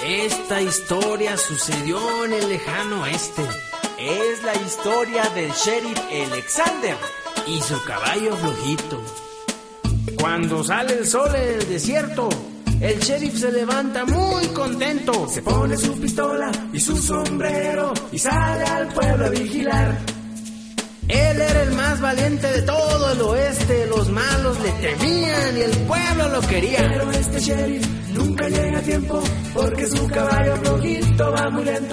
Esta historia sucedió en el lejano oeste. Es la historia del sheriff Alexander y su caballo flojito. Cuando sale el sol en el desierto, el sheriff se levanta muy contento. Se pone su pistola y su sombrero y sale al pueblo a vigilar. Él era el más valiente de todo el oeste. Los malos le temían y el pueblo lo quería. Pero este sheriff nunca llega a tiempo porque su caballo flojito va muy lento.